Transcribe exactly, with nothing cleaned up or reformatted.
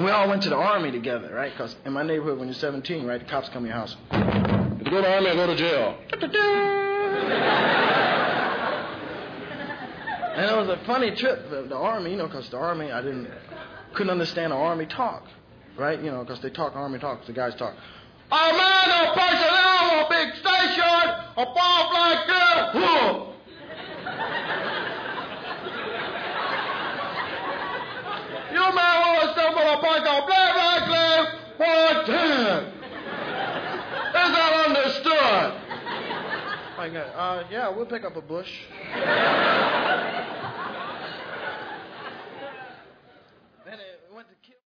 And we all went to the Army together, right? Because in my neighborhood, when you're seventeen, right, the cops come to your house. If you go to the Army or go to jail. And it was a funny trip, the, the Army, you know, because the Army, I didn't, couldn't understand the Army talk, right? You know, because they talk Army talk, the guys talk. Oh, man, a personnel, a big station, a ball flag girl, whoa. You man want to step on a bike on black, black, black, one time. Is that understood? Like, uh, yeah, we'll pick up a bush.